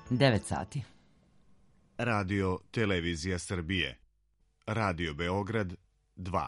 9 sati. Radio Televizija Srbije. Radio Beograd 2.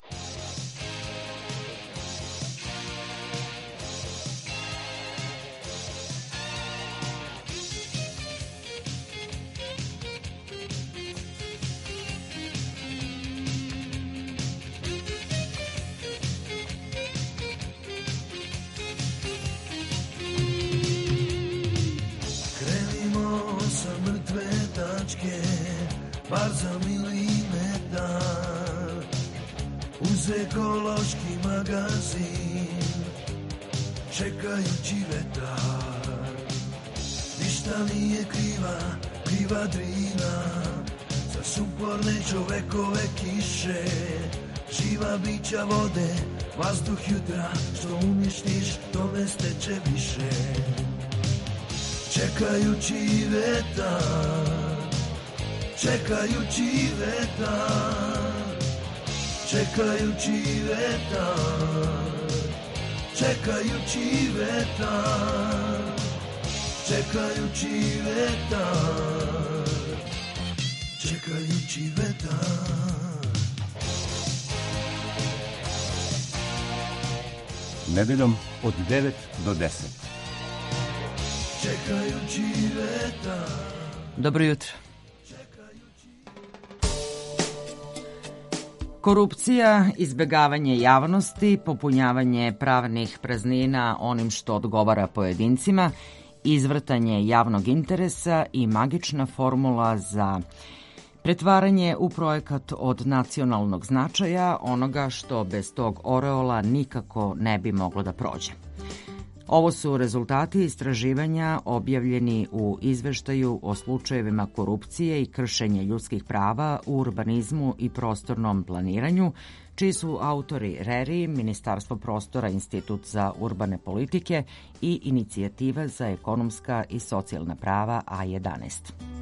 Bar za milimetar uz ekološki magazin čekajući vetar. Ništa nije kriva Drina za sumporne čovekove kiše, živa bića vode, vazduh jutra, što uništiš to ne steče više. Čekajući vetar, čekajući vetar, čekajući vetar, čekajući vetar, čekajući vetar, čekajući vetar. Nedeljom od 9 do 10. Čekajući vetar. Dobro jutro. Korupcija, izbegavanje javnosti, popunjavanje pravnih praznina onim što odgovara pojedincima, izvrtanje javnog interesa i magična formula za pretvaranje u projekat od nacionalnog značaja, onoga što bez tog oreola nikako ne bi moglo da prođe. Ovo su rezultati istraživanja objavljeni u izveštaju o slučajevima korupcije i kršenja ljudskih prava u urbanizmu i prostornom planiranju, čiji su autori RERI, Ministarstvo prostora, Institut za urbane politike i Inicijativa za ekonomska i socijalna prava A11.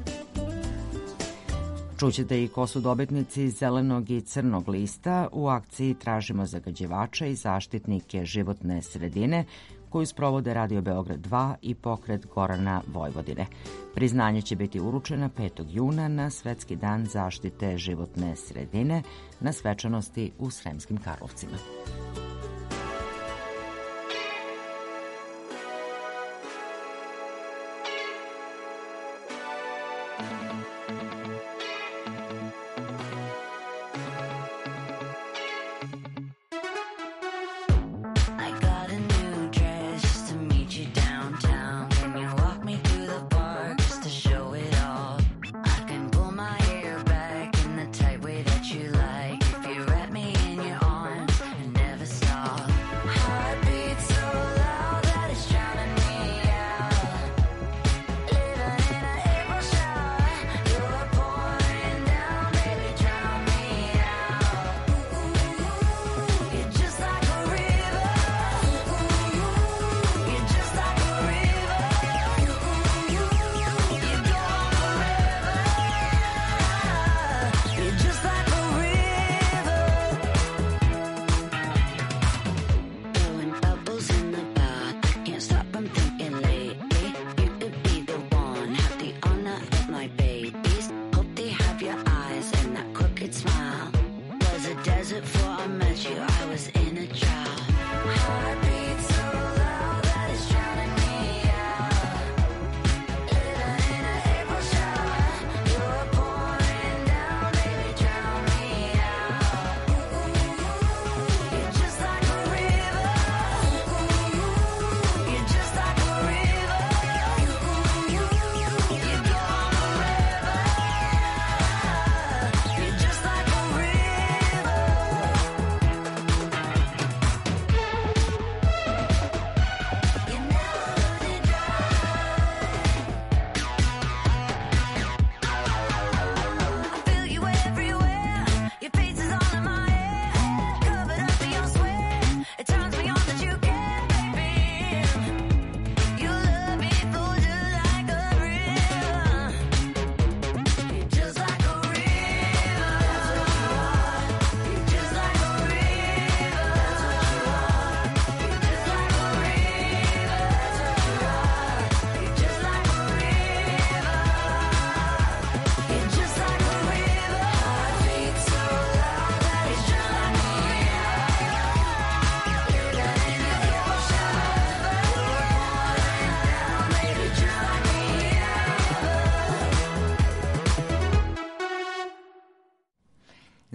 Čućete i ko su dobitnici zelenog i crnog lista u akciji Tražimo zagađivača i zaštitnike životne sredine, koju sprovode Radio Beograd 2 i Pokret Gorana Vojvodine. Priznanje će biti uručeno 5. juna na Svetski dan zaštite životne sredine na svečanosti u Sremskim Karlovcima.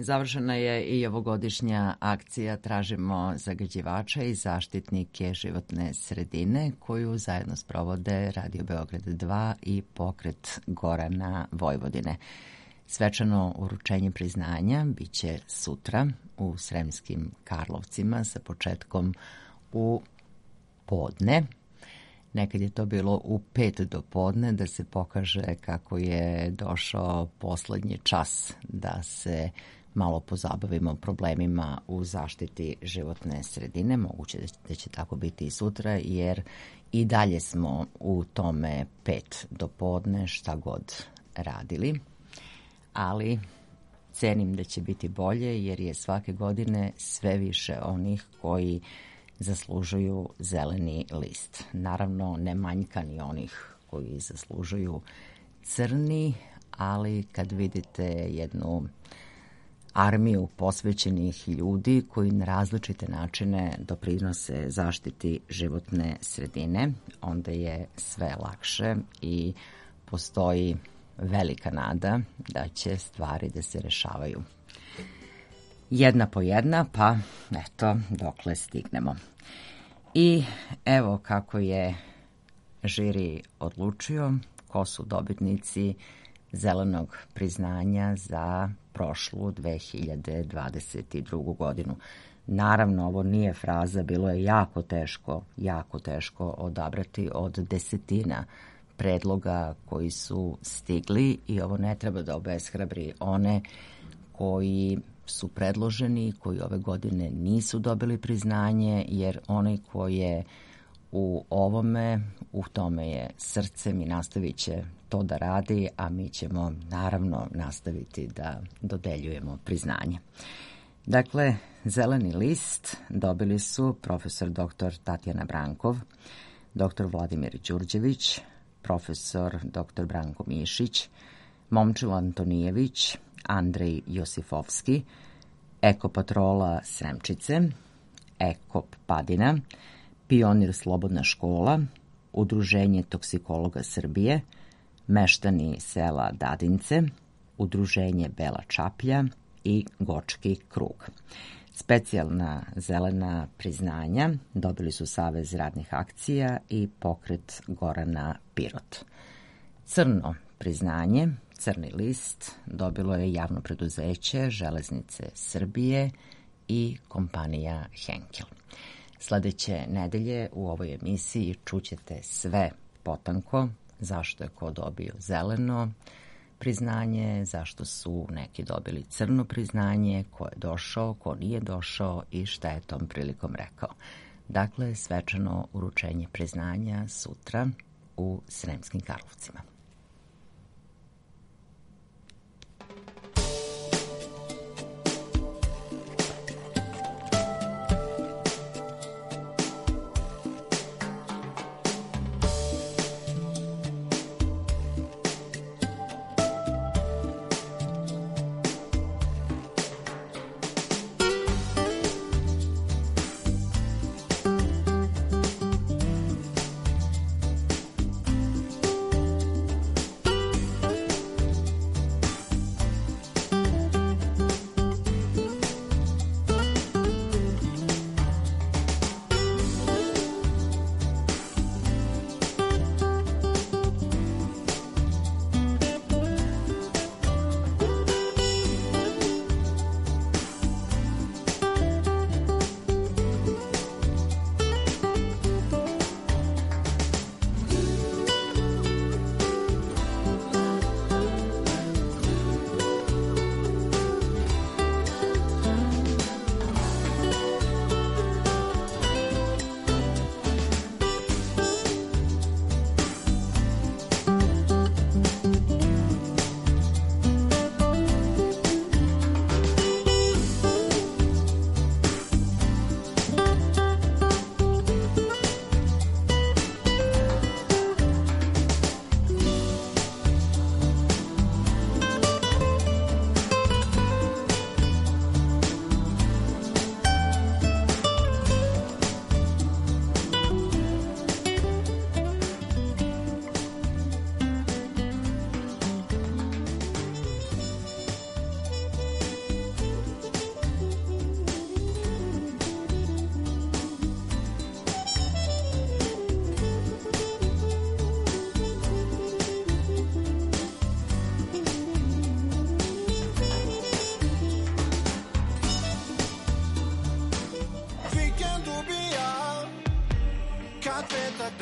Završena je i ovogodišnja akcija Tražimo zagađivača i zaštitnike životne sredine, koju zajedno sprovode Radio Beograd 2 i Pokret Gorana Vojvodine. Svečano uručenje priznanja biće sutra u Sremskim Karlovcima sa početkom u podne. Nekad je to bilo u 5 do podne da se pokaže kako je došao poslednji čas da se malo pozabavimo problemima u zaštiti životne sredine. Moguće da će tako biti i sutra, jer i dalje smo u tome 5 do podne šta god radili. Ali cenim da će biti bolje, jer je svake godine sve više onih koji zaslužuju zeleni list. Naravno, ne manjka ni onih koji zaslužuju crni, ali kad vidite jednu armiju posvećenih ljudi koji na različite načine doprinose zaštiti životne sredine, onda je sve lakše i postoji velika nada da će stvari da se rešavaju. Jedna po jedna, pa eto, dokle stignemo. I evo kako je žiri odlučio, ko su dobitnici zelenog priznanja za prošlu 2022. godinu. Naravno, ovo nije fraza, bilo je jako teško odabrati od desetina predloga koji su stigli i ovo ne treba da obeshrabri one koji su predloženi, koji ove godine nisu dobili priznanje, jer onaj koji je u ovome, u tome je srcem i nastavit će to da radi, a mi ćemo naravno nastaviti da dodeljujemo priznanje. Dakle, zeleni list dobili su profesor dr. Tatjana Brankov, dr. Vladimir Đurđević, profesor dr. Branko Mišić, Momčilo Antonijević, Andrej Josifovski, Ekopatrola Sremčice, Ekop Padina, Pionir Slobodna škola, Udruženje toksikologa Srbije, Meštani sela Dadince, Udruženje Bela Čaplja i Gočki krug. Specijalna zelena priznanja dobili su Savez radnih akcija i Pokret Gorana Pirot. Crno priznanje, crni list, dobilo je javno preduzeće Železnice Srbije i kompanija Henkel. Sledeće nedelje u ovoj emisiji čućete sve potanko, zašto je ko dobio zeleno priznanje, zašto su neki dobili crno priznanje, ko je došao, ko nije došao i šta je tom prilikom rekao. Dakle, svečano uručenje priznanja sutra u Sremskim Karlovcima.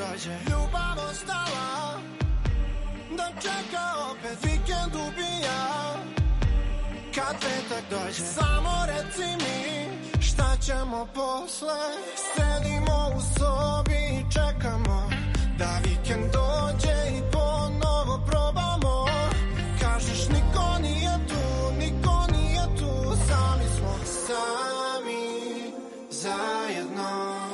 dođe. Ljubav ostala da čeka opet, vikend ubija kad petak dođe. Samo reci mi šta ćemo posle. Sedimo u sobi i čekamo da vikend dođe i ponovo probamo. Kažeš niko nije tu, niko nije tu, sami smo, sami zajedno.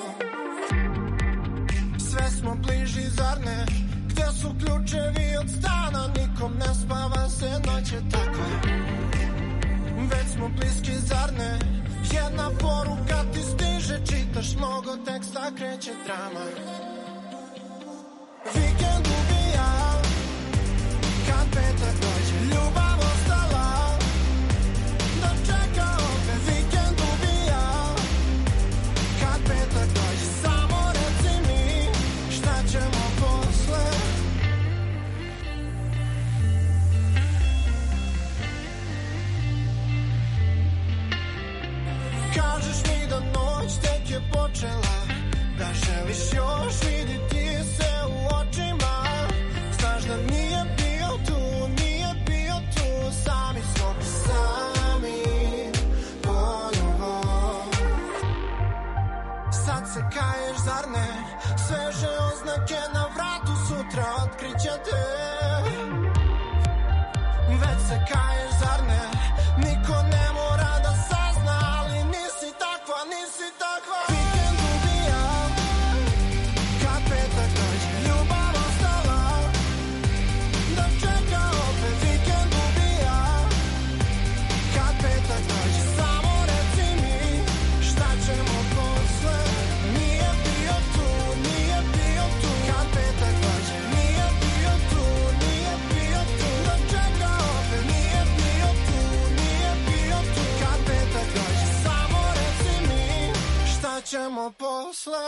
Sve smo bliži, zar ne? Gde su ključevi od stana? Nikom ne spava se, noć je takva. Već smo bliski, zar ne? Jedna poruka ti stiže, čitaš mnogo teksta, kreće drama. Vikend ubija kad petak dođe. Ljubav ostala da čeka opet. Vikend ubija kad petak dođe. Samo reci mi šta ćemo posle. Kažeš mi da noć tek je počela, da želiš još vidjeti se u očima. Znaš da nije bio tu, nije bio tu, sami smo, sami ponovo. Sad se kaješ, zar ne? Sveže oznake na vratu, sutra otkrićete. Već se kaješ, zar ne? Niko ne mora da sazna, ali nisi takva, nisi takva. Vikend ubija kad petak dođe. Ljubav ostala da čeka opet. Vikend ubija kad petak dođe. Samo reci mi šta ćemo posle. Nije bio tu, nije bio tu kad petak dođe. Nije bio tu, nije bio tu da čeka opet. Nije bio tu, nije bio tu kad petak dođe. Samo reci mi šta ćemo posle.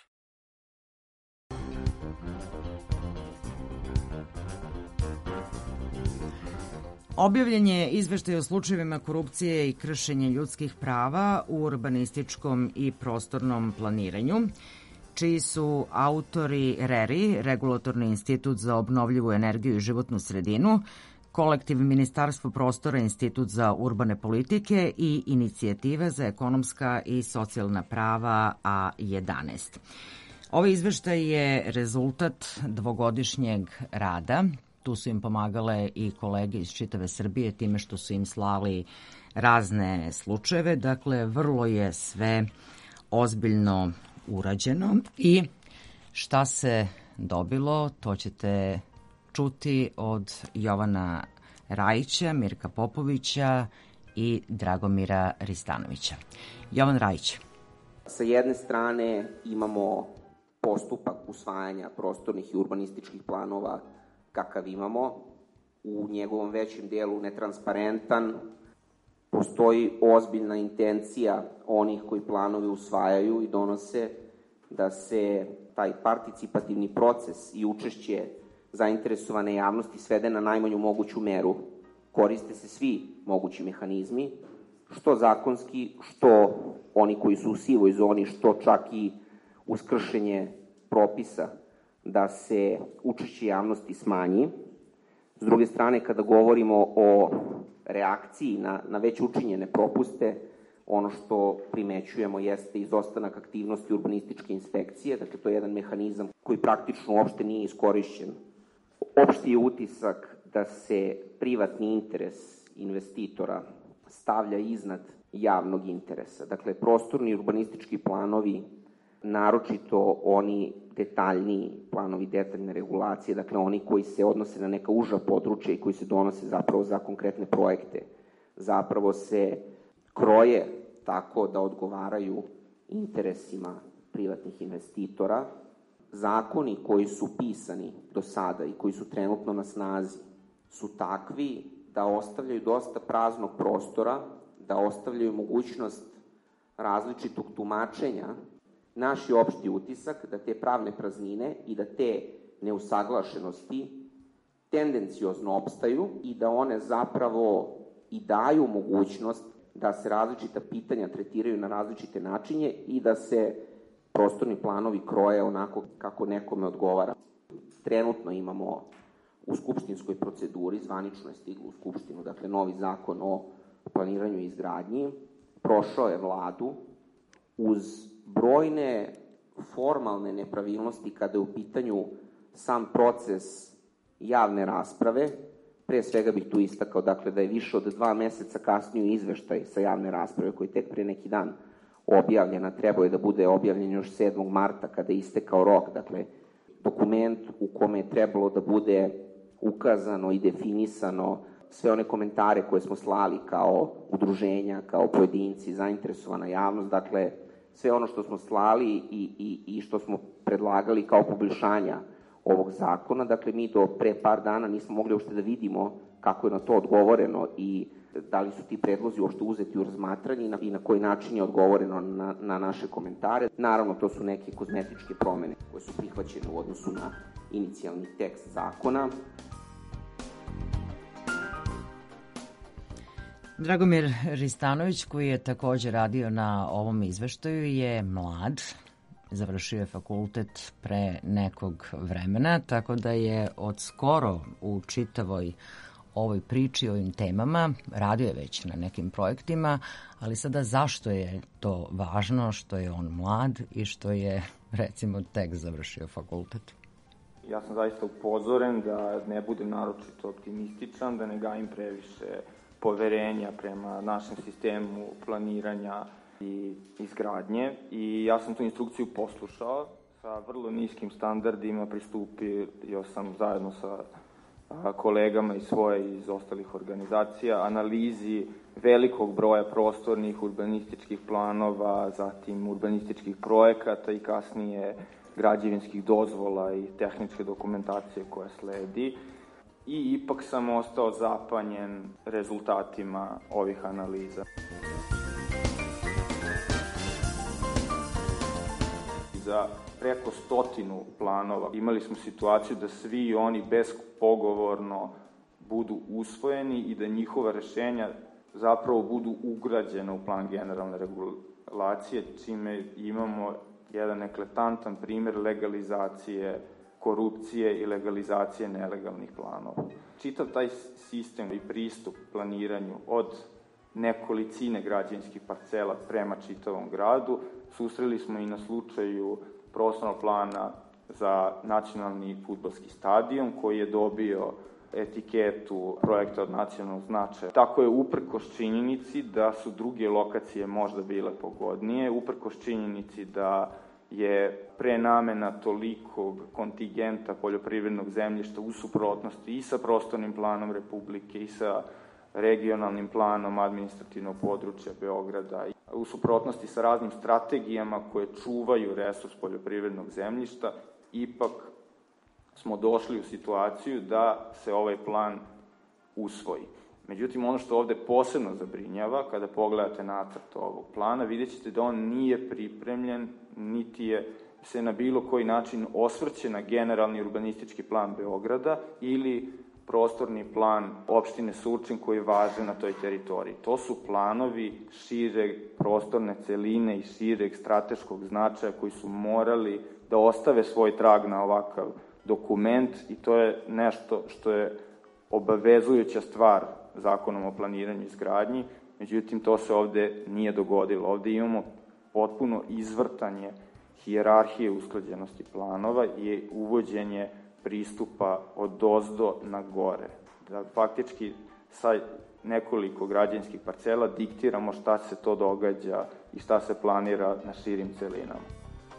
Objavljen je izveštaj o slučajevima korupcije i kršenja ljudskih prava u urbanističkom i prostornom planiranju, čiji su autori RERI, Regulatorni institut za obnovljivu energiju i životnu sredinu, Kolektiv Ministarstvo prostora, Institut za urbane politike i Inicijativa za ekonomska i socijalna prava A11. Ovaj izveštaj je rezultat dvogodišnjeg rada. Tu su im pomagale i kolege iz čitave Srbije time što su im slali razne slučajeve. Dakle, vrlo je sve ozbiljno urađeno i šta se dobilo, to ćete čuti od Jovana Rajića, Mirka Popovića i Dragomira Ristanovića. Jovan Rajić. Sa jedne strane imamo postupak usvajanja prostornih i urbanističkih planova kakav imamo, u njegovom većem delu netransparentan. Postoji ozbiljna intencija onih koji planovi usvajaju i donose da se taj participativni proces i učešće zainteresovane javnosti svede na najmanju moguću meru. Koriste se svi mogući mehanizmi, što zakonski, što oni koji su u sivoj zoni, što čak i uz kršenje propisa da se učešće javnosti smanji. S druge strane, kada govorimo o reakciji na već učinjene propuste, ono što primećujemo jeste izostanak aktivnosti urbanističke inspekcije, dakle to je jedan mehanizam koji praktično uopšte nije iskorišćen. Opšti je utisak da se privatni interes investitora stavlja iznad javnog interesa. Dakle, prostorni urbanistički planovi, naročito oni detaljniji planovi, detaljne regulacije, dakle oni koji se odnose na neka uža područja i koji se donose zapravo za konkretne projekte, zapravo se kroje tako da odgovaraju interesima privatnih investitora. Zakoni koji su pisani do sada i koji su trenutno na snazi su takvi da ostavljaju dosta praznog prostora, da ostavljaju mogućnost različitog tumačenja. Naš je opšti utisak da te pravne praznine i da te neusaglašenosti tendenciozno opstaju i da one zapravo i daju mogućnost da se različita pitanja tretiraju na različite načine i da se prostorni planovi kroje onako kako nekome odgovara. Trenutno imamo u skupštinskoj proceduri, zvanično je stiglo u skupštinu, dakle, novi zakon o planiranju i izgradnji, prošao je vladu uz brojne formalne nepravilnosti kada je u pitanju sam proces javne rasprave. Pre svega bih tu istakao, dakle, da je više od 2 meseca kasnio izveštaj sa javne rasprave koji tek pre neki dan objavljena, trebao je da bude objavljen još 7. marta kada je istekao rok, dakle, dokument u kome je trebalo da bude ukazano i definisano sve one komentare koje smo slali kao udruženja, kao pojedinci, zainteresovana javnost, dakle, sve ono što smo slali i što smo predlagali kao poboljšanja ovog zakona, dakle, mi do pre par dana nismo mogli uopšte da vidimo kako je na to odgovoreno i da li su ti predlozi uopšte uzeti u razmatranje i na koji način je odgovoreno na naše komentare. Naravno, to su neke kozmetičke promene koje su prihvaćene u odnosu na inicijalni tekst zakona. Dragomir Ristanović, koji je takođe radio na ovom izveštaju, je mlad, završio je fakultet pre nekog vremena, tako da je od skoro u čitavoj ovoj priči o ovim temama, radio je već na nekim projektima, ali sada zašto je to važno što je on mlad i što je, recimo, tek završio fakultet? Ja sam zaista upozoren da ne budem naročito optimističan, da ne gajim previše poverenja prema našem sistemu planiranja i izgradnje i ja sam tu instrukciju poslušao. Sa vrlo niskim standardima pristupio sam zajedno sa kolegama iz ostalih organizacija analizi velikog broja prostornih urbanističkih planova, zatim urbanističkih projekata i kasnije građevinskih dozvola i tehničke dokumentacije koja sledi. I ipak sam ostao zapanjen rezultatima ovih analiza. Za preko 100 planova imali smo situaciju da svi oni bespogovorno budu usvojeni i da njihova rešenja zapravo budu ugrađena u plan generalne regulacije, čime imamo jedan eklatantan primer legalizacije korupcije i legalizacije nelegalnih planova. Čitav taj sistem i pristup planiranju od nekolicine građevinskih parcela prema čitavom gradu susreli smo i na slučaju prostornog plana za nacionalni fudbalski stadion koji je dobio etiketu projekta od nacionalnog značaja. Tako je uprkos činjenici da su druge lokacije možda bile pogodnije, uprkos činjenici da je prenamena tolikog kontingenta poljoprivrednog zemljišta u suprotnosti i sa prostornim planom Republike i sa regionalnim planom administrativnog područja Beograda, u suprotnosti sa raznim strategijama koje čuvaju resurs poljoprivrednog zemljišta, ipak smo došli u situaciju da se ovaj plan usvoji. Međutim, ono što ovde posebno zabrinjava, kada pogledate nacrt ovog plana, vidjet ćete da on nije pripremljen, niti je se na bilo koji način osvrće na generalni urbanistički plan Beograda ili prostorni plan opštine Surčin koji važe na toj teritoriji. To su planovi šire prostorne celine i šireg strateškog značaja koji su morali da ostave svoj trag na ovakav dokument i to je nešto što je obavezujuća stvar Zakonom o planiranju i izgradnji, međutim to se ovde nije dogodilo. Ovde imamo potpuno izvrtanje hijerarhije usklađenosti planova i uvođenje pristupa od ozdo na gore. Da faktički sa nekoliko građevinskih parcela diktiramo šta se to događa i šta se planira na širim celinama.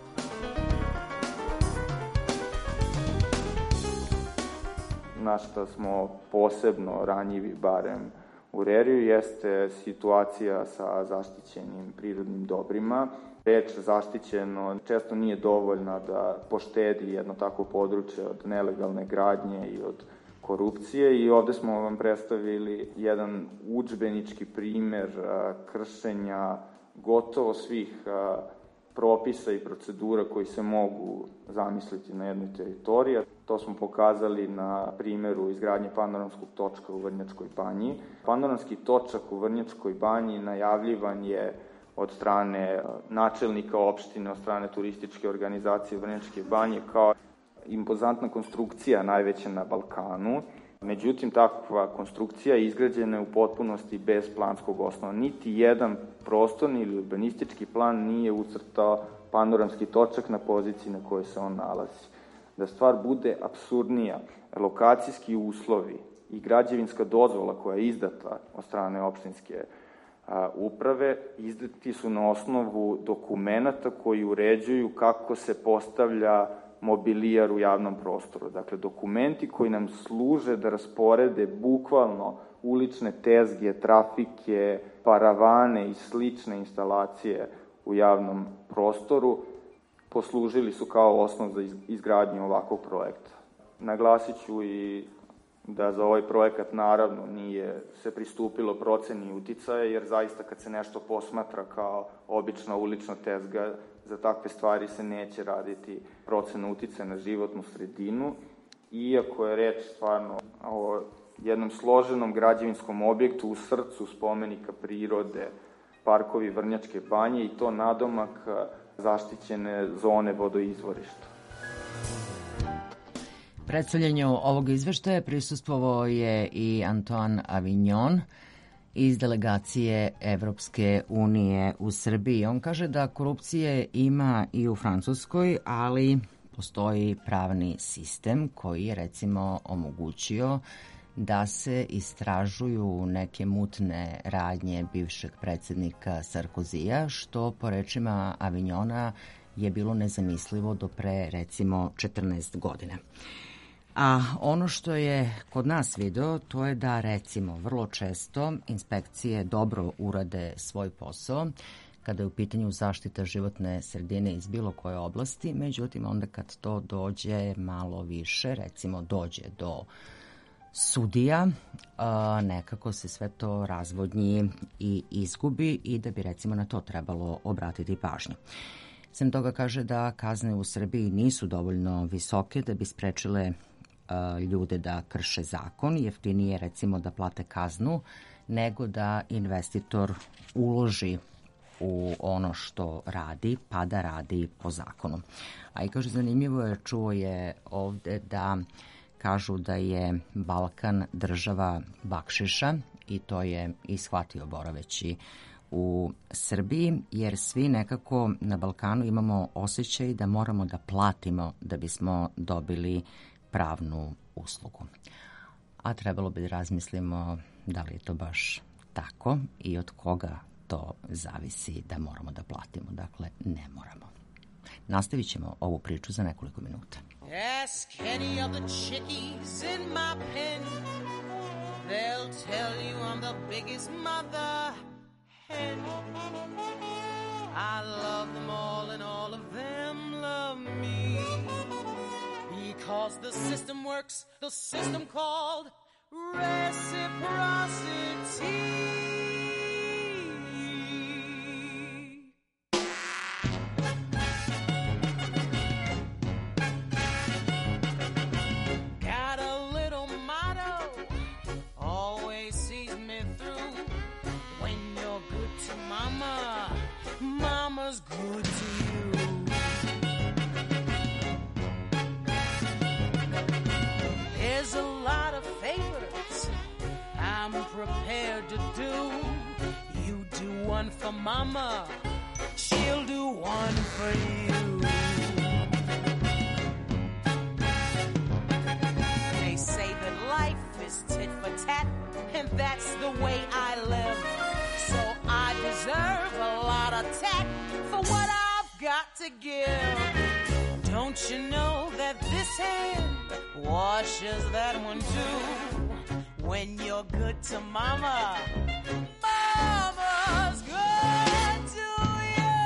Na šta smo posebno ranjivi, barem u Reriju, jeste situacija sa zaštićenim prirodnim dobrima. Reč zaštićeno često nije dovoljna da poštedi jedno takvo područje od nelegalne gradnje i od korupcije i ovde smo vam predstavili jedan udžbenički primer kršenja gotovo svih propisa i procedura koji se mogu zamisliti na jednoj teritoriji. To smo pokazali na primeru izgradnje panoramskog točka u Vrnjačkoj banji. Panoramski točak u Vrnjačkoj banji najavljivan je od strane načelnika opštine, od strane turističke organizacije Vrnjačke Banje, kao impozantna konstrukcija, najveća na Balkanu. Međutim, takva konstrukcija izgrađena je u potpunosti bez planskog osnova. Niti jedan prostorni ili urbanistički plan nije ucrtao panoramski točak na poziciji na kojoj se on nalazi. Da stvar bude apsurdnija, lokacijski uslovi i građevinska dozvola koja je izdata od strane opštinske uprave izdati su na osnovu dokumenata koji uređuju kako se postavlja mobilijar u javnom prostoru. Dakle, dokumenti koji nam služe da rasporede bukvalno ulične tezge, trafike, paravane i slične instalacije u javnom prostoru poslužili su kao osnov za izgradnju ovakvog projekta. Naglasit ću i da za ovaj projekat naravno nije se pristupilo proceni uticaja, jer zaista kad se nešto posmatra kao obična ulična tezga, za takve stvari se neće raditi procena uticaja na životnu sredinu. Iako je reč stvarno o jednom složenom građevinskom objektu u srcu spomenika prirode, parkovi Vrnjačke Banje, i to nadomak zaštićene zone vodoizvorišta. Predstavljanju ovog izveštaja prisustvovao je i Antoine Avignon iz delegacije Evropske unije u Srbiji. On kaže da korupcije ima i u Francuskoj, ali postoji pravni sistem koji je recimo omogućio da se istražuju neke mutne radnje bivšeg predsjednika Sarkozija, što po rečima Avignona je bilo nezamislivo do pre recimo 14 godina. A ono što je kod nas video, to je da recimo vrlo često inspekcije dobro urade svoj posao kada je u pitanju zaštita životne sredine iz bilo koje oblasti, međutim onda kad to dođe malo više, recimo dođe do sudija, nekako se sve to razvodnji i izgubi i da bi recimo na to trebalo obratiti pažnju. Sem toga kaže da kazne u Srbiji nisu dovoljno visoke da bi sprečile ljude da krše zakon. Jeftinije recimo da plate kaznu nego da investitor uloži u ono što radi, pa da radi po zakonu. A i kaže zanimljivo je, čuo je ovde da kažu da je Balkan država bakšiša i to je i shvatio boraveći u Srbiji, jer svi nekako na Balkanu imamo osjećaj da moramo da platimo da bismo dobili pravnu uslugu. A trebalo bi da razmislimo da li je to baš tako i od koga to zavisi da moramo da platimo. Dakle, ne moramo. Nastavit ćemo ovu priču za nekoliko minuta. Ask any of the chickies in my pen. They'll tell you I'm the biggest mother hen. I love them all and all of them love me. Because the system works, the system called reciprocity. Got a little motto, always sees me through. When you're good to mama, mama's good to you. There's a lot of favors I'm prepared to do. You do one for mama, she'll do one for you. They say that life is tit for tat, and that's the way I live. So I deserve a lot of tat for what I've got to give. Don't you know that this hand washes that one too? When you're good to mama, mama's good to you.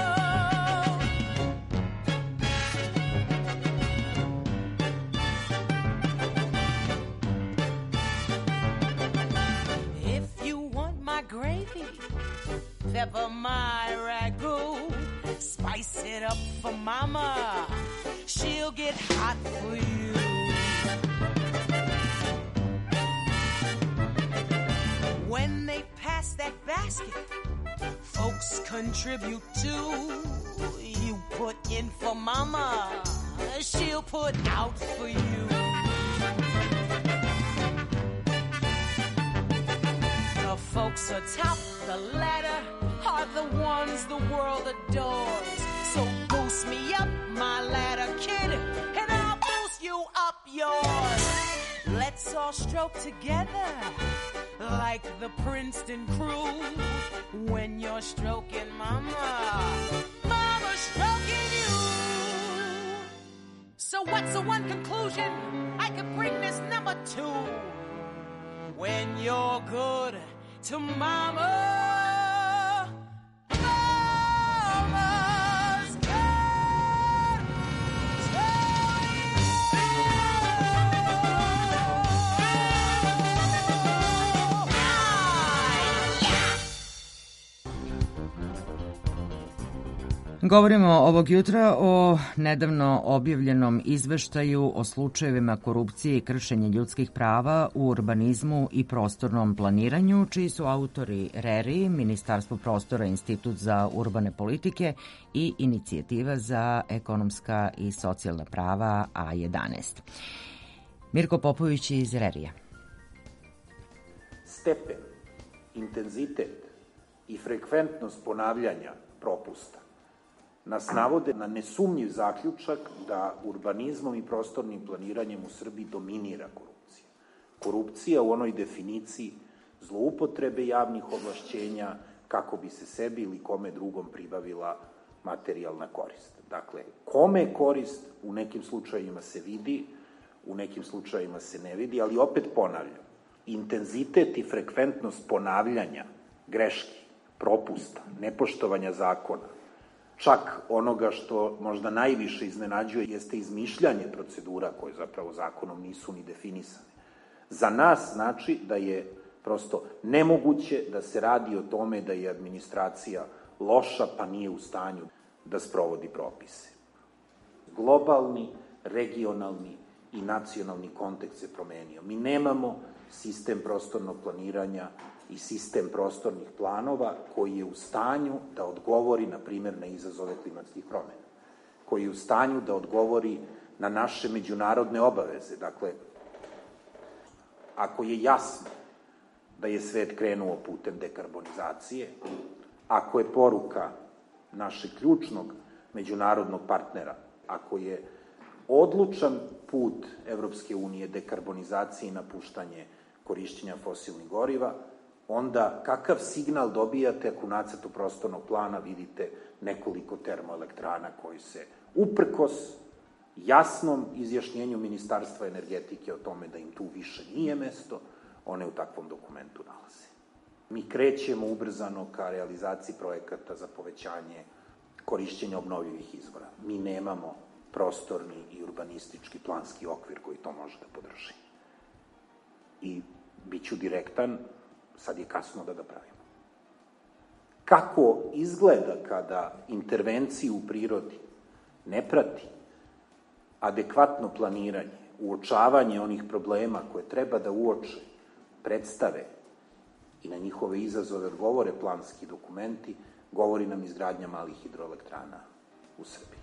If you want my gravy, pepper my ragu, spice it up for mama, she'll get hot for you. When they pass that basket folks contribute too. You put in for mama, she'll put out for you. The folks atop the ladder are the ones the world adores. So boost me up my ladder, kid, and I'll boost you up yours. Let's all stroke together like the Princeton crew. When you're stroking mama, mama's stroking you. So what's the one conclusion I could bring this number to? When you're good to mama, mama's good to Govorimo ovog jutra o nedavno objavljenom izveštaju o slučajevima korupcije i kršenja ljudskih prava u urbanizmu i prostornom planiranju, čiji su autori RERI, Ministarstvo prostora, Institut za urbane politike i Inicijativa za ekonomska i socijalna prava A11. Mirko Popović iz RERI-a. Stepen, intenzitet i frekventnost ponavljanja propusta nas navode na nesumnjiv zaključak da urbanizmom i prostornim planiranjem u Srbiji dominira korupcija. Korupcija u onoj definiciji zloupotrebe javnih ovlašćenja kako bi se sebi ili kome drugom pribavila materijalna korist. Dakle, kome korist u nekim slučajima se vidi, u nekim slučajima se ne vidi, ali opet ponavljam, intenzitet i frekventnost ponavljanja greški, propusta, nepoštovanja zakona, čak onoga što možda najviše iznenađuje jeste izmišljanje procedura koje zapravo zakonom nisu ni definisane. Za nas znači da je prosto nemoguće da se radi o tome da je administracija loša pa nije u stanju da sprovodi propise. Globalni, regionalni i nacionalni kontekst se promenio. Mi nemamo sistem prostornog planiranja i sistem prostornih planova koji je u stanju da odgovori, na primjer, na izazove klimatskih promjena, koji je u stanju da odgovori na naše međunarodne obaveze. Dakle, ako je jasno da je svet krenuo putem dekarbonizacije, ako je poruka našeg ključnog međunarodnog partnera, ako je odlučan put Evropske unije dekarbonizacije i napuštanje korišćenja fosilnih goriva, onda kakav signal dobijate ako u nacrtu prostornog plana vidite nekoliko termoelektrana koji se uprkos jasnom izjašnjenju Ministarstva energetike o tome da im tu više nije mesto, one u takvom dokumentu nalaze. Mi krećemo ubrzano ka realizaciji projekata za povećanje korišćenja obnovljivih izvora. Mi nemamo prostorni i urbanistički planski okvir koji to može da podrži. I bit ću direktan, sad je kasno da ga pravimo. Kako izgleda kada intervenciju u prirodi ne prati adekvatno planiranje, uočavanje onih problema koje treba da uoče, predstave i na njihove izazove odgovore planski dokumenti, govori nam izgradnja malih hidroelektrana u Srbiji.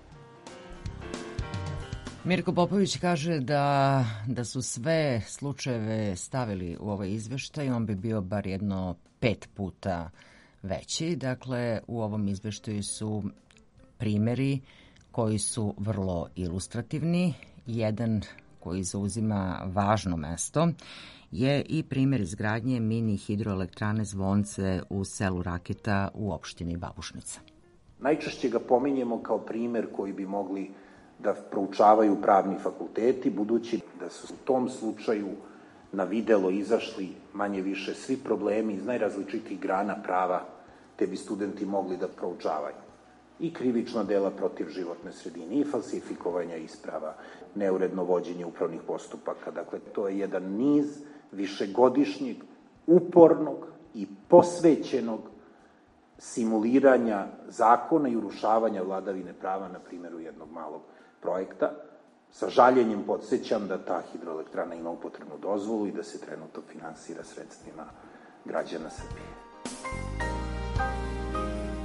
Mirko Popović kaže da su sve slučajeve stavili u ovaj izveštaj, on bi bio bar jedno 5 puta veći. Dakle, u ovom izveštaju su primeri koji su vrlo ilustrativni. Jedan koji zauzima važno mesto je i primjer izgradnje mini hidroelektrane Zvonce u selu Raketa u opštini Babušnica. Najčešće ga pominjemo kao primjer koji bi mogli da proučavaju pravni fakulteti, budući da su u tom slučaju na videlo izašli manje više svi problemi iz najrazličitih grana prava, te bi studenti mogli da proučavaju. I krivična dela protiv životne sredine, i falsifikovanja isprava, neuredno vođenje upravnih postupaka. Dakle, to je jedan niz višegodišnjeg, upornog i posvećenog simuliranja zakona i urušavanja vladavine prava na primjeru jednog malog projekta. Sa žaljenjem podsjećam da ta hidroelektrana ima upotrebnu dozvolu i da se trenutno finansira sredstvima građana Srbije.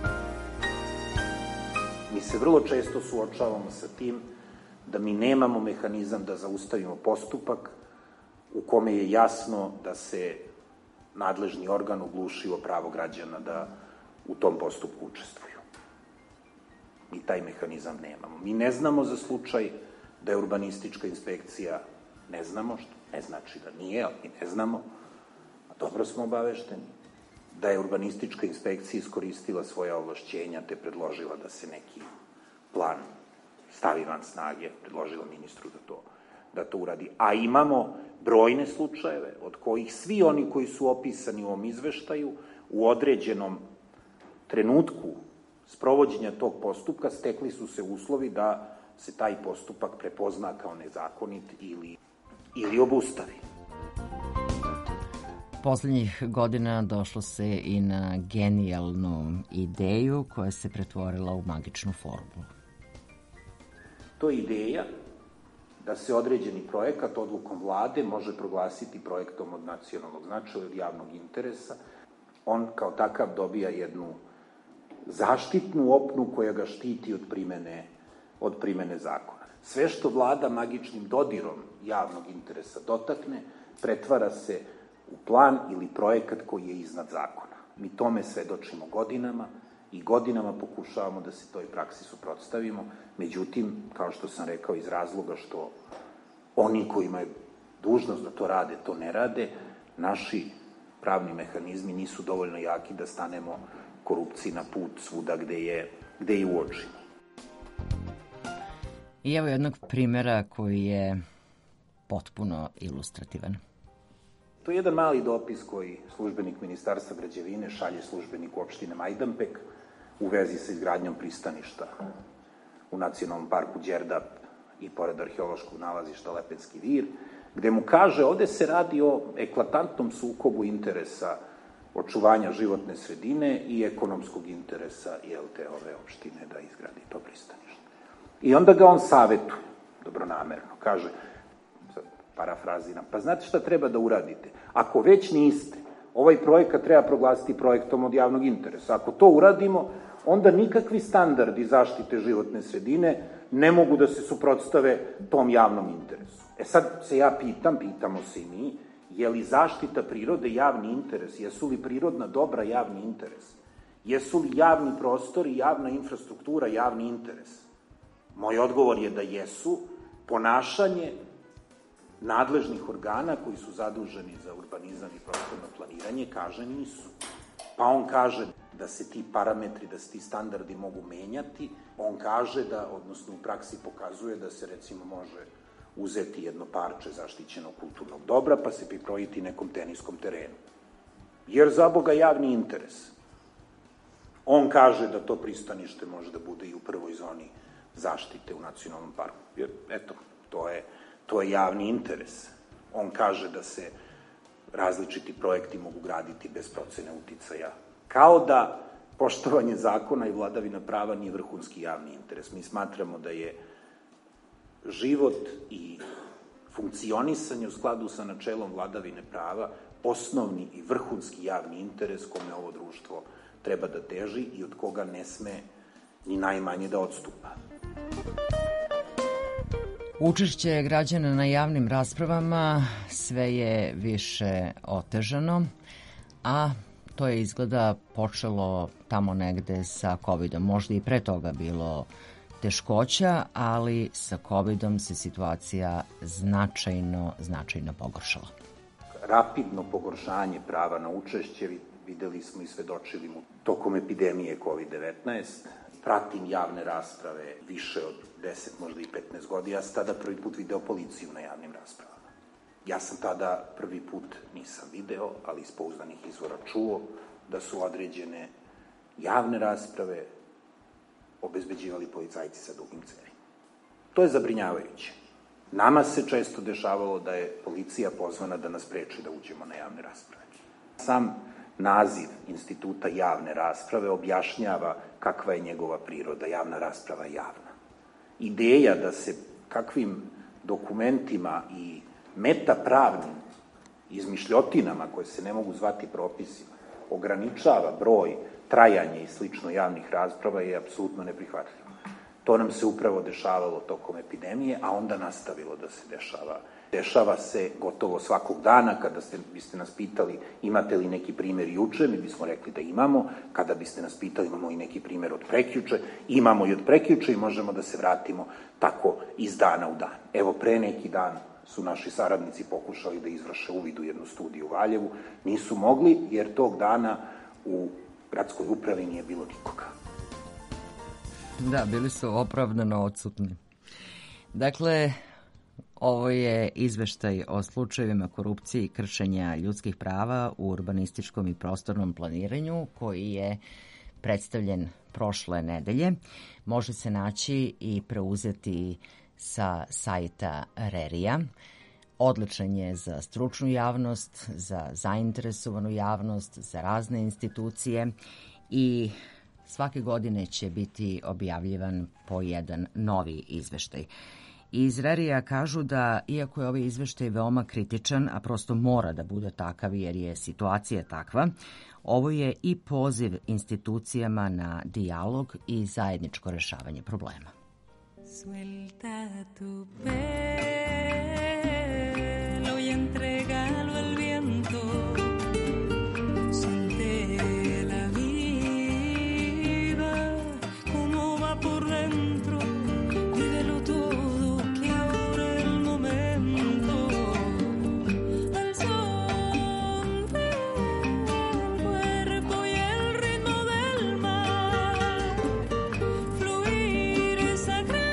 mi se vrlo često suočavamo sa tim da mi nemamo mehanizam da zaustavimo postupak u kome je jasno da se nadležni organ oglušio pravo građana da u tom postupku učestvuju. Mi taj mehanizam nemamo. Mi ne znamo za slučaj da je urbanistička inspekcija, ne znamo, što ne znači da nije, ali mi ne znamo, a dobro smo obavešteni, da je urbanistička inspekcija iskoristila svoja ovlašćenja te predložila da se neki plan stavi van snage, predložila ministru da to uradi. A imamo brojne slučajeve od kojih svi oni koji su opisani u ovom izveštaju u određenom trenutku sprovođenja tog postupka stekli su se uslovi da se taj postupak prepozna kao nezakonit ili obustavi. Poslednjih godina došlo se i na genijalnu ideju koja se pretvorila u magičnu formulu. To je ideja da se određeni projekat odlukom vlade može proglasiti projektom od nacionalnog značaja, od javnog interesa. On kao takav dobija jednu zaštitnu opnu koja ga štiti od primene zakona. Sve što vlada magičnim dodirom javnog interesa dotakne, pretvara se u plan ili projekat koji je iznad zakona. Mi tome svedočimo godinama i godinama pokušavamo da se toj praksi suprotstavimo. Međutim, kao što sam rekao, iz razloga što oni koji imaju dužnost da to rade, to ne rade, naši pravni mehanizmi nisu dovoljno jaki da stanemo korupciji na put svuda gde je uočimo. I evo jednog primjera koji je potpuno ilustrativan. To je jedan mali dopis koji službenik Ministarstva građevine šalje službeniku opštine Majdanpek u vezi sa izgradnjom pristaništa u Nacionalnom parku Đerdap i pored arheološkog nalazišta Lepenski vir, gde mu kaže ovde se radi o eklatantnom sukobu interesa očuvanja životne sredine i ekonomskog interesa ove opštine da izgradi to pristanište. I onda ga on savetuje, dobronamerno, kaže, parafraziram, pa znate šta treba da uradite? Ako već niste, ovaj projekat treba proglasiti projektom od javnog interesa. Ako to uradimo, onda nikakvi standardi zaštite životne sredine ne mogu da se suprotstave tom javnom interesu. Sad se ja pitamo se i mi, je li zaštita prirode javni interes? Jesu li prirodna dobra javni interes? Jesu li javni prostori, javna infrastruktura javni interes? Moj odgovor je da jesu. Ponašanje nadležnih organa koji su zaduženi za urbanizam i prostorno planiranje kaže nisu. Pa on kaže da se ti parametri, da se ti standardi mogu menjati. On kaže da, odnosno u praksi pokazuje da se recimo može uzeti jedno parče zaštićenog kulturnog dobra pa se priprojiti nekom teniskom terenu. Jer za Boga javni interes. On kaže da to pristanište može da bude i u prvoj zoni zaštite u nacionalnom parku. Jer, eto, to je javni interes. On kaže da se različiti projekti mogu graditi bez procene uticaja. Kao da poštovanje zakona i vladavina prava nije vrhunski javni interes. Mi smatramo da je život i funkcionisanje u skladu sa načelom vladavine prava osnovni i vrhunski javni interes kome ovo društvo treba da teži i od koga ne sme ni najmanje da odstupa. Učešće građana na javnim raspravama sve je više otežano, a to je izgleda počelo tamo negde sa COVID-om. Možda i pre toga bilo teškoća, ali sa COVID-om se situacija značajno pogoršala. Rapidno pogoršanje prava na učešće videli smo i svedočili mu tokom epidemije COVID-19. Pratim javne rasprave više od 10, možda i 15 godina. Ja sam tada prvi put video policiju na javnim raspravama. Ja sam tada prvi put nisam video, ali iz pouzdanih izvora čuo da su određene javne rasprave obezbeđivali policajci sa dugim cevima. To je zabrinjavajuće. Nama se često dešavalo da je policija pozvana da nas preči da uđemo na javne rasprave. Sam naziv instituta javne rasprave objašnjava kakva je njegova priroda. Javna rasprava je javna. Ideja da se kakvim dokumentima i metapravnim izmišljotinama koje se ne mogu zvati propisima ograničava broj, trajanje i slično javnih rasprava je apsolutno neprihvatljivo. To nam se upravo dešavalo tokom epidemije, a onda nastavilo da se dešava. Dešava se gotovo svakog dana. Kada biste nas pitali imate li neki primer juče, mi bismo rekli da imamo. Kada biste nas pitali imamo i neki primer od prekjuče, imamo i od prekjuče i možemo da se vratimo tako iz dana u dan. Evo, pre neki dan su naši saradnici pokušali da izvrše uvid u jednu studiju u Valjevu. Nisu mogli, jer tog dana u gradskoj upravi nije bilo nikoga. Da, bili su opravdano odsutni. Dakle, ovo je izveštaj o slučajevima korupcije i kršenja ljudskih prava u urbanističkom i prostornom planiranju koji je predstavljen prošle nedelje. Može se naći i preuzeti sa sajta RERI-a. Odličan je za stručnu javnost, za zainteresovanu javnost, za razne institucije i svake godine će biti objavljivan po jedan novi izveštaj. Iz RERI-a kažu da, iako je ovaj izveštaj veoma kritičan, a prosto mora da bude takav jer je situacija takva, ovo je i poziv institucijama na dijalog i zajedničko rešavanje problema. Suelta tu pelo y entregalo al viento. Siente la vida como va por dentro. Vívelo todo que ahora es el momento. El son del cuerpo y el ritmo del mar. Fluir es sagrado.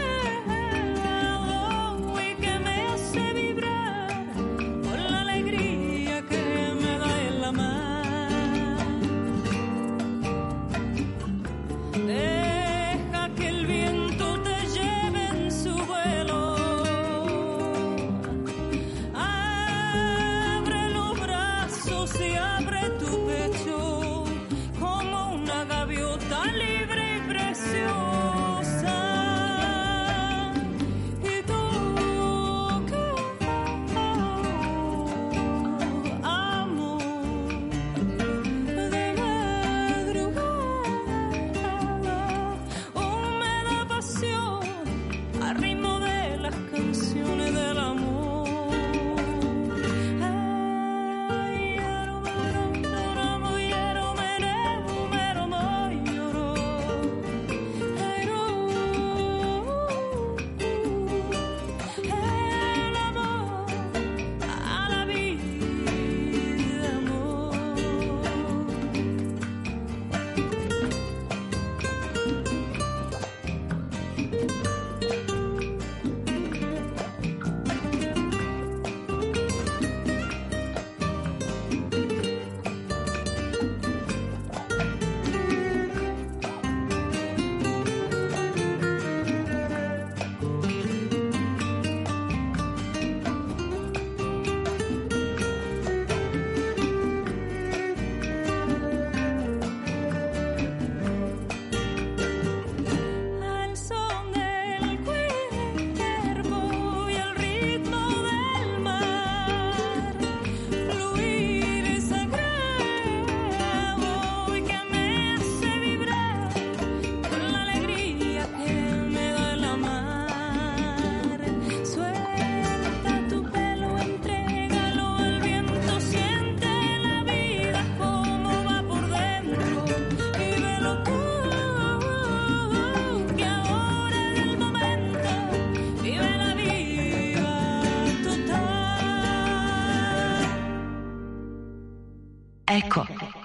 Eko.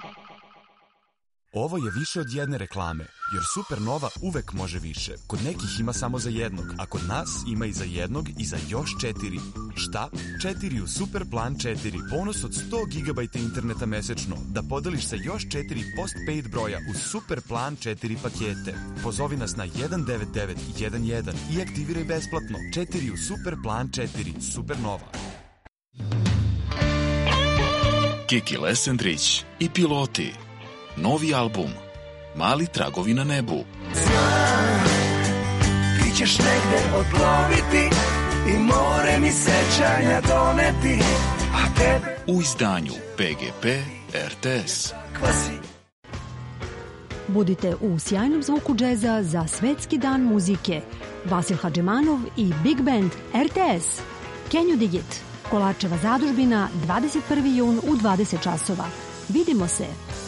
Ovo je više od jedne reklame, jer Supernova uvek može više. Kod nekih ima samo za jednog, a kod nas ima i za jednog i za još 4. Šta? 4 u Super Plan 4. Bonus od 100 GB interneta mesečno, da podeliš sa još 4 postpaid broja uz Super Plan 4 pakete. Pozovi nas na 19911 i aktiviraj besplatno 4 u Super Plan 4. Supernova. Kiki Lesendrić i Piloti. Novi album Mali tragovi na nebu. Znam, ti ćeš negde odloviti i more mi sećanja doneti, a tebe u izdanju PGP RTS. Budite u sjajnom zvuku džeza za Svetski dan muzike. Vasil Hadžimanov i Big Band RTS. Can you dig it? Kolarčeva zadužbina, 21. jun u 20 časova. Vidimo se!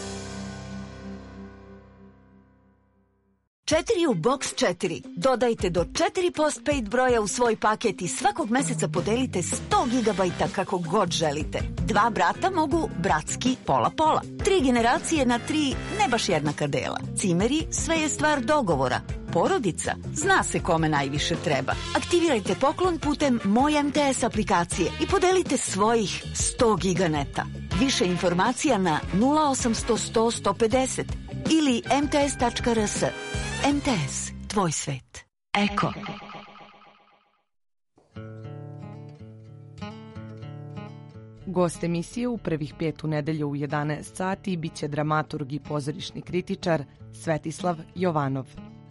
4 u Box 4. Dodajte do 4 postpaid broja u svoj paket i svakog meseca podelite 100 GB kako god želite. 2 brata mogu bratski pola-pola. 3 generacije na 3 ne baš jednaka dela. Cimeri, sve je stvar dogovora. Porodica, zna se kome najviše treba. Aktivirajte poklon putem Moj MTS aplikacije i podelite svojih 100 giganeta. Više informacija na 0800 100 150 ili mts.rs. MTS, tvoj svet. Eko. Gost emisije u prvih 5 u nedelju u 11 sati biće dramaturg i pozorišni kritičar Svetislav Jovanov.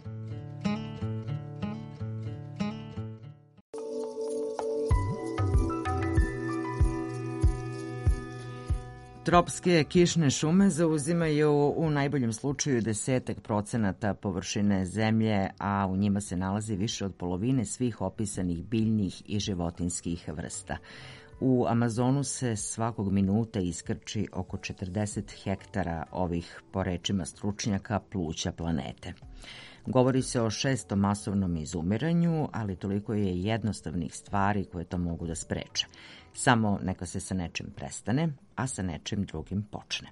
Tropske kišne šume zauzimaju u najboljem slučaju 10% površine zemlje, a u njima se nalazi više od polovine svih opisanih biljnih i životinjskih vrsta. U Amazonu se svakog minuta iskrči oko 40 hektara ovih, po rečima stručnjaka, pluća planete. Govori se o 6. masovnom izumiranju, ali toliko je jednostavnih stvari koje to mogu da spreče. Samo neka se sa nečim prestane, a sa nečim drugim počne.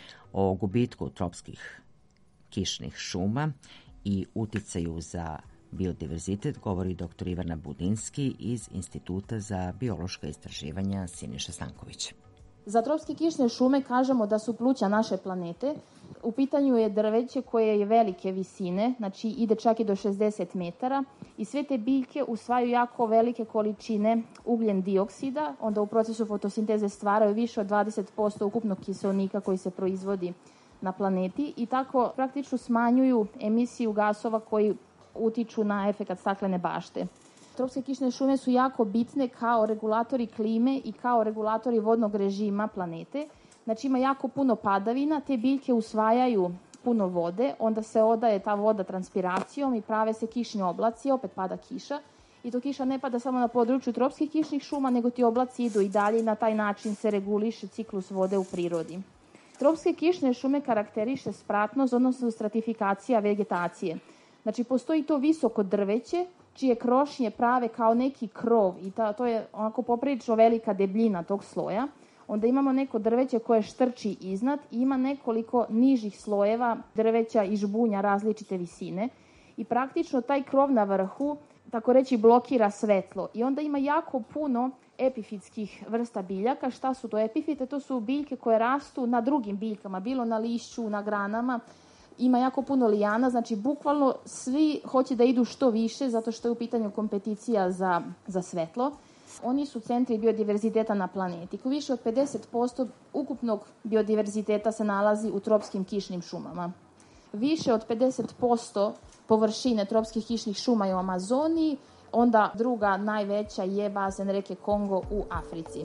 O gubitku tropskih kišnih šuma i uticaju za biodiverzitet govori dr. Ivana Budinski iz Instituta za biološka istraživanja Siniša Stanković. Za tropske kišne šume kažemo da su pluća naše planete. U pitanju je drveće koje je velike visine, znači ide čak i do 60 metara i sve te biljke usvajaju jako velike količine ugljen dioksida, onda u procesu fotosinteze stvaraju više od 20% ukupnog kiseonika koji se proizvodi na planeti i tako praktično smanjuju emisiju gasova koji utiču na efekat staklene bašte. Tropske kišne šume su jako bitne kao regulatori klime i kao regulatori vodnog režima planete. Znači ima jako puno padavina, te biljke usvajaju puno vode, onda se odaje ta voda transpiracijom i prave se kišni oblaci, opet pada kiša. I to kiša ne pada samo na području tropskih kišnih šuma, nego ti oblaci idu i dalje i na taj način se reguliše ciklus vode u prirodi. Tropske kišne šume karakteriše spratnost, odnosno stratifikacija vegetacije. Znači postoji to visoko drveće, čije krošnje prave kao neki krov i to je onako poprilično velika debljina tog sloja. Onda imamo neko drveće koje štrči iznad i ima nekoliko nižih slojeva drveća i žbunja različite visine. I praktično taj krov na vrhu, tako reći, blokira svetlo. I onda ima jako puno epifitskih vrsta biljaka. Šta su to epifite? To su biljke koje rastu na drugim biljkama, bilo na lišću, na granama. Ima jako puno lijana, znači bukvalno svi hoće da idu što više zato što je u pitanju kompeticija za svetlo. Oni su centri biodiverziteta na planeti. Više od 50% ukupnog biodiverziteta se nalazi u tropskim kišnim šumama. Više od 50% površine tropskih kišnih šuma je u Amazoniji, onda druga najveća je bazen reke Kongo u Africi.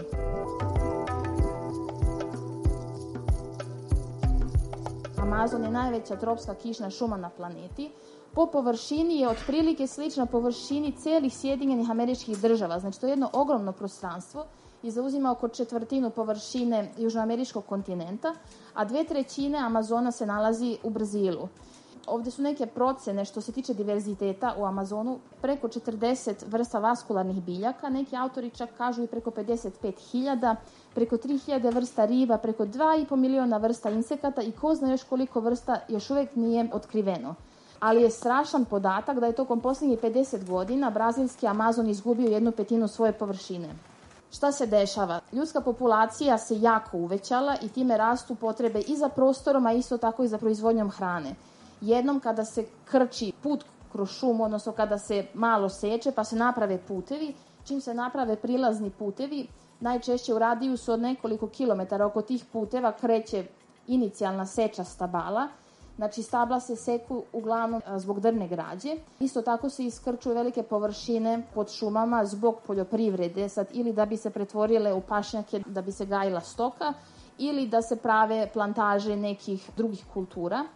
Amazon je najveća tropska kišna šuma na planeti. Po površini je otprilike slična površini celih Sjedinjenih Američkih Država. Znači to je jedno ogromno prostranstvo i zauzima oko 1/4 površine južnoameričkog kontinenta, a 2/3 Amazona se nalazi u Brazilu. Ovde su neke procene što se tiče diverziteta u Amazonu, preko 40 vrsta vaskularnih biljaka, neki autori čak kažu i preko 55.000, preko 3.000 vrsta riba, preko 2,5 miliona vrsta insekata i ko zna još koliko vrsta još uvek nije otkriveno. Ali je strašan podatak da je tokom posljednjih 50 godina brazilski Amazon izgubio 1/5 svoje površine. Šta se dešava? Ljudska populacija se jako uvećala i time rastu potrebe i za prostorom, a isto tako i za proizvodnjom hrane. Jednom kada se krči put kroz šumu, odnosno kada se malo seče pa se naprave putevi, čim se naprave prilazni putevi, najčešće u radijusu od nekoliko kilometara oko tih puteva kreće inicijalna seča stabala. Znači stabla se seku uglavnom zbog drvne građe. Isto tako se iskrčuju velike površine pod šumama zbog poljoprivrede, sad ili da bi se pretvorile u pašnjake, da bi se gajila stoka, ili da se prave plantaže nekih drugih kultura.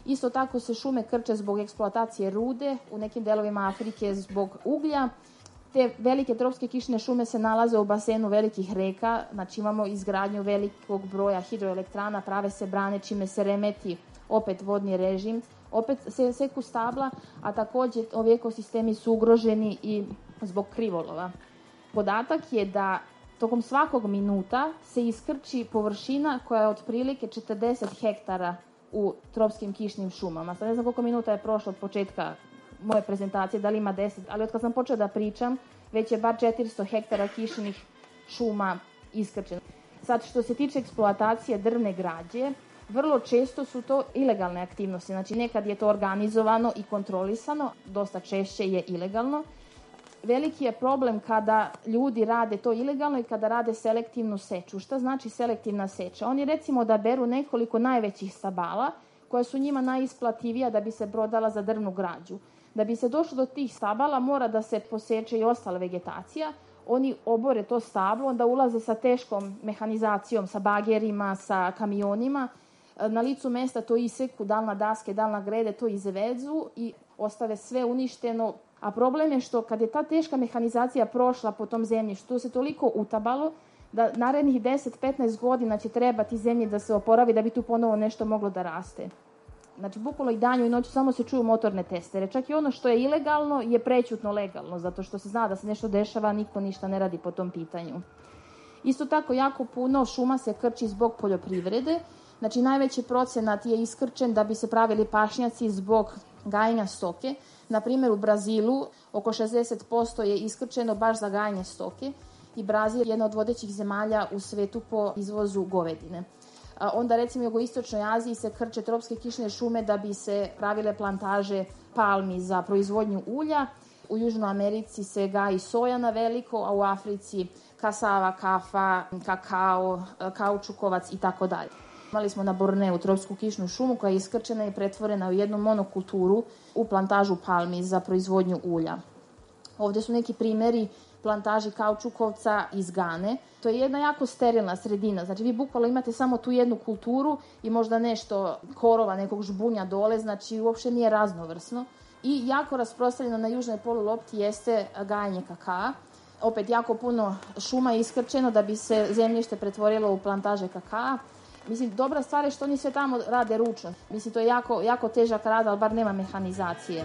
Isto tako se šume krče zbog eksploatacije rude, u nekim delovima Afrike zbog uglja. Te velike tropske kišne šume se nalaze u basenu velikih reka, znači imamo izgradnju velikog broja hidroelektrana, prave se brane čime se remeti opet vodni režim, opet se seku stabla, a takođe ovi ekosistemi su ugroženi i zbog krivolova. Podatak je da tokom svakog minuta se iskrči površina koja je otprilike 40 hektara u tropskim kišnim šumama. Sad ne znam koliko minuta je prošlo od početka moje prezentacije, da li ima 10, ali od kad sam počela da pričam, već je bar 400 hektara kišnih šuma iskrčeno. Sad, što se tiče eksploatacije drvne građe, vrlo često su to ilegalne aktivnosti. Znači, nekad je to organizovano i kontrolisano, dosta češće je ilegalno. Veliki je problem kada ljudi rade to ilegalno i kada rade selektivnu seču. Šta znači selektivna seča? Oni recimo da beru nekoliko najvećih stabala koja su njima najisplativija da bi se prodala za drvnu građu. Da bi se došlo do tih stabala mora da se poseče i ostala vegetacija. Oni obore to stablo, onda ulaze sa teškom mehanizacijom, sa bagerima, sa kamionima. Na licu mesta to iseku, da li na daske, da li na grede, to izvezu i ostave sve uništeno. A problem je što kad je ta teška mehanizacija prošla po tom zemljištu, to se toliko utabalo da narednih 10-15 godina će trebati zemlji da se oporavi da bi tu ponovo nešto moglo da raste. Znači, bukvalno i danju i noću samo se čuju motorne testere. Čak i ono što je ilegalno je prećutno legalno, zato što se zna da se nešto dešava, niko ništa ne radi po tom pitanju. Isto tako, jako puno šuma se krči zbog poljoprivrede. Znači, najveći procenat je iskrčen da bi se pravili pašnjaci zbog gajenja stoke. Na primjer, u Brazilu oko 60% je iskrčeno baš za gajenje stoke i Brazil je jedna od vodećih zemalja u svetu po izvozu govedine. Onda recimo u jugoistočnoj Aziji se krče tropske kišne šume da bi se pravile plantaže palmi za proizvodnju ulja. U Južnoj Americi se gaji soja na veliko, a u Africi kasava, kafa, kakao, kaučukovac i tako dalje. Imali smo na Borneu tropsku kišnu šumu koja je iskrčena i pretvorena u jednu monokulturu u plantažu palmi za proizvodnju ulja. Ovde su neki primeri plantaži kaučukovca iz Gane. To je jedna jako sterilna sredina. Znači, vi bukvalno imate samo tu jednu kulturu i možda nešto korova, nekog žbunja dole, znači uopšte nije raznovrsno. I jako rasprostranjeno na južnoj polulopti jeste gajenje kakaa. Opet, jako puno šuma je iskrčeno da bi se zemljište pretvorilo u plantaže kakaa. Mislim, dobra stvar je što oni sve tamo rade ručno. Mislim, to je jako težak rad, ali bar nema mehanizacije.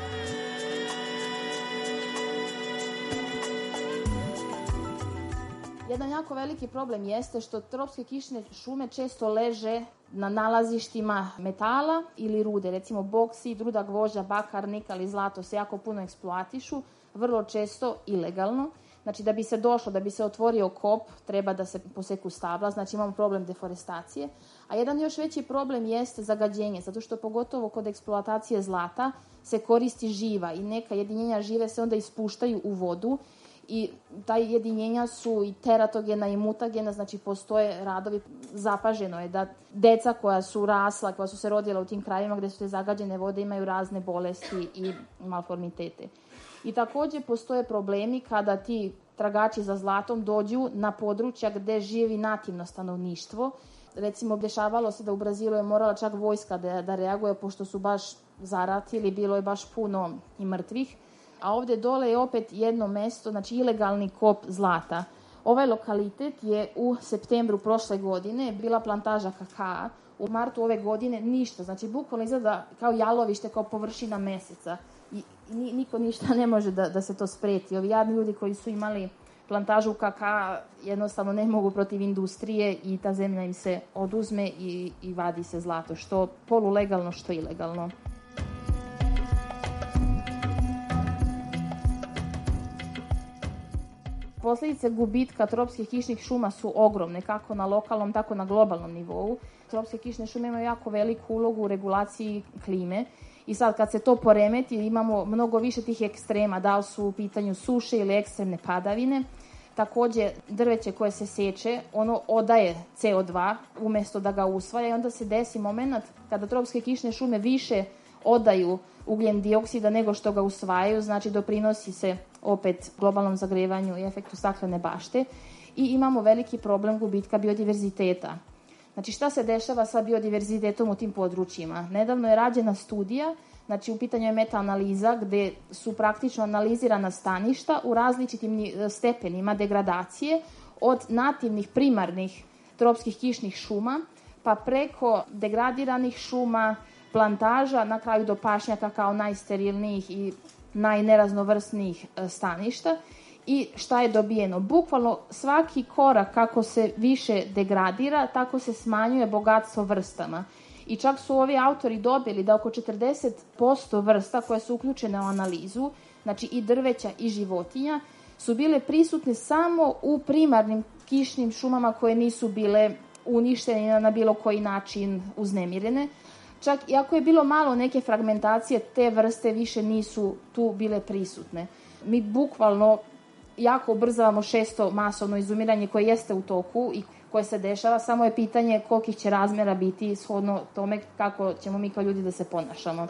Jedan jako veliki problem jeste što tropske kišne šume često leže na nalazištima metala ili rude. Recimo boksit, ruda gvožđa, bakar, nikal i zlato se jako puno eksploatišu, vrlo često ilegalno. Znači, da bi se došlo, da bi se otvorio kop, treba da se poseku stabla, znači imamo problem deforestacije. A jedan još veći problem jeste zagađenje, zato što pogotovo kod eksploatacije zlata se koristi živa i neka jedinjenja žive se onda ispuštaju u vodu i ta jedinjenja su i teratogena i mutagena, znači postoje radovi, zapaženo je da deca koja su rasla, koja su se rodila u tim krajevima gde su te zagađene vode imaju razne bolesti i malformitete. I takođe postoje problemi kada ti tragači za zlatom dođu na područja gde živi nativno stanovništvo. Recimo, dešavalo se da u Brazilu je morala čak vojska da reaguje, pošto su baš zaratili, bilo je baš puno i mrtvih. A ovde dole je opet jedno mesto, znači ilegalni kop zlata. Ovaj lokalitet je u septembru prošle godine bila plantaža kakaa. U martu ove godine ništa, znači bukvalno izgleda kao jalovište, kao površina meseca. I niko ništa ne može da se to spreti. Ovi jadni ljudi koji su imali plantažu kakaa jednostavno ne mogu protiv industrije i ta zemlja im se oduzme i vadi se zlato, što polulegalno, što ilegalno. Posledice gubitka tropskih kišnih šuma su ogromne, kako na lokalnom, tako na globalnom nivou. Tropske kišne šume imaju jako veliku ulogu u regulaciji klime i sad kad se to poremeti imamo mnogo više tih ekstrema, da li su u pitanju suše ili ekstremne padavine. Takođe, drveće koje se seče, ono odaje CO2 umesto da ga usvaja i onda se desi moment kada tropske kišne šume više odaju ugljen dioksida nego što ga usvajaju, znači doprinosi se opet globalnom zagrevanju i efektu staklene bašte i imamo veliki problem gubitka biodiverziteta. Znači šta se dešava sa biodiverzitetom u tim područjima? Nedavno je rađena studija, znači u pitanju je meta-analiza gde su praktično analizirana staništa u različitim stepenima degradacije od nativnih primarnih tropskih kišnih šuma pa preko degradiranih šuma, plantaža, na kraju do pašnjaka kao najsterilnijih i najneraznovrsnijih staništa. I šta je dobijeno? Bukvalno svaki korak kako se više degradira, tako se smanjuje bogatstvo vrstama. I čak su ovi autori dobili da oko 40% vrsta koje su uključene u analizu, znači i drveća i životinja, su bile prisutne samo u primarnim kišnim šumama koje nisu bile uništene na bilo koji način uznemirene. Čak i ako je bilo malo neke fragmentacije, te vrste više nisu tu bile prisutne. Mi bukvalno jako ubrzavamo 600 masovno izumiranje koje jeste u toku i koje se dešava, samo je pitanje kolikih će razmjera biti shodno tome kako ćemo mi kao ljudi da se ponašamo.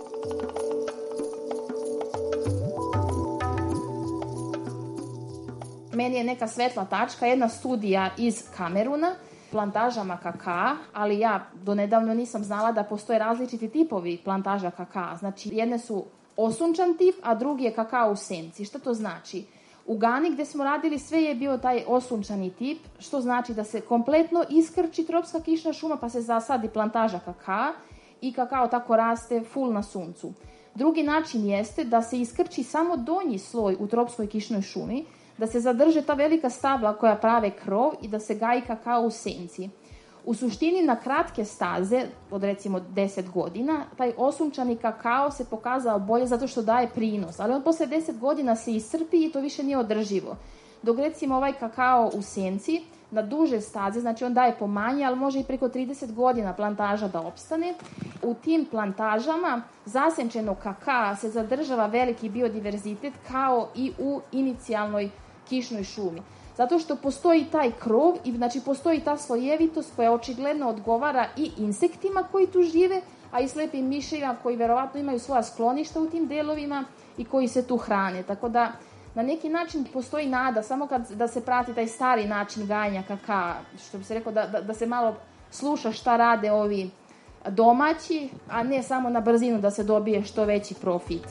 Meni je neka svetla tačka, jedna studija iz Kameruna, plantažama kakaa, ali ja donedavno nisam znala da postoje različiti tipovi plantaža kakaa. Znači, jedne su osunčan tip, a drugi je kakao u senci. Šta to znači? U Gani gde smo radili sve je bio taj osunčani tip, što znači da se kompletno iskrči tropska kišna šuma pa se zasadi plantaža kakaa i kakao tako raste full na suncu. Drugi način jeste da se iskrči samo donji sloj u tropskoj kišnoj šumi, da se zadrže ta velika stabla koja prave krov i da se gaji kakao u senci. U suštini na kratke staze, od recimo 10 godina, taj osunčani kakao se pokazao bolje zato što daje prinos, ali on posle 10 godina se iscrpi i to više nije održivo. Dok recimo ovaj kakao u senci, na duže staze, znači on daje pomanje, ali može i preko 30 godina plantaža da opstane. U tim plantažama zasenčenog kakaa se zadržava veliki biodiverzitet kao i u inicijalnoj kišnoj šumi. Zato što postoji taj krov i znači postoji ta slojevitost koja očigledno odgovara i insektima koji tu žive, a i slepim miševima koji verovatno imaju svoja skloništa u tim delovima i koji se tu hrane. Tako da na neki način postoji nada, samo da se prati taj stari način gajanja kakaa, što bi se rekao da se malo sluša šta rade ovi domaći, a ne samo na brzinu da se dobije što veći profit.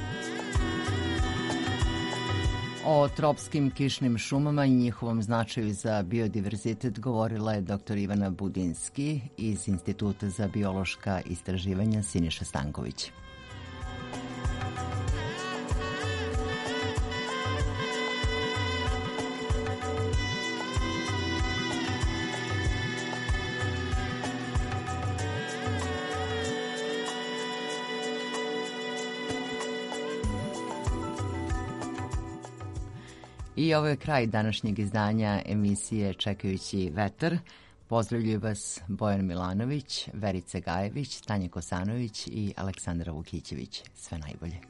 O tropskim kišnim šumama i njihovom značaju za biodiverzitet govorila je dr. Ivana Budinski iz Instituta za biološka istraživanja Siniša Stanković. I ovo je kraj današnjeg izdanja emisije Čekajući vetar. Pozdravljuju vas Bojan Milanović, Verica Gajević, Tanja Kosanović i Aleksandra Vukićević. Sve najbolje.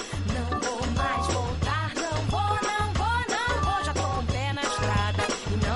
E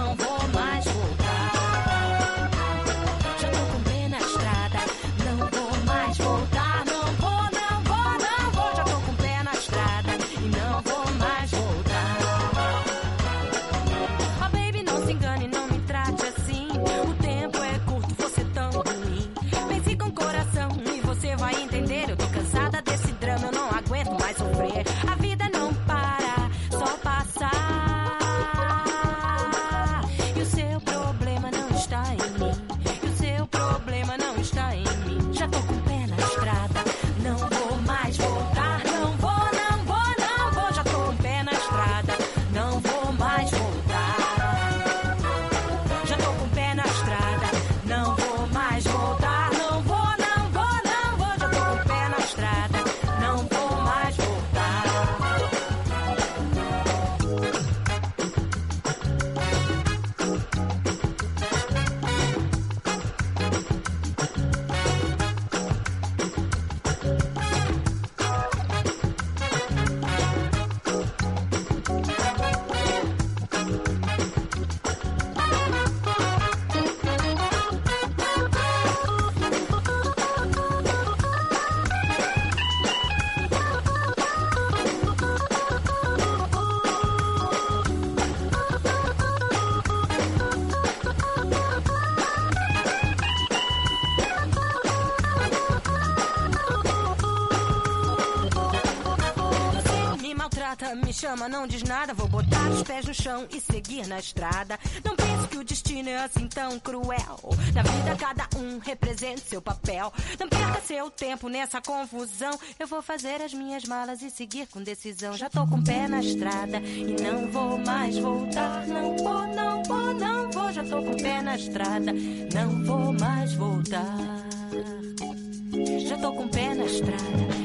gata me chama, não diz nada. Vou botar os pés no chão e seguir na estrada. Não penso que o destino é assim tão cruel. Na vida cada um representa seu papel. Não perca seu tempo nessa confusão. Eu vou fazer as minhas malas e seguir com decisão. Já tô com o pé na estrada e não vou mais voltar. Não vou, não vou, não vou. Já tô com o pé na estrada, não vou mais voltar. Já tô com o pé na estrada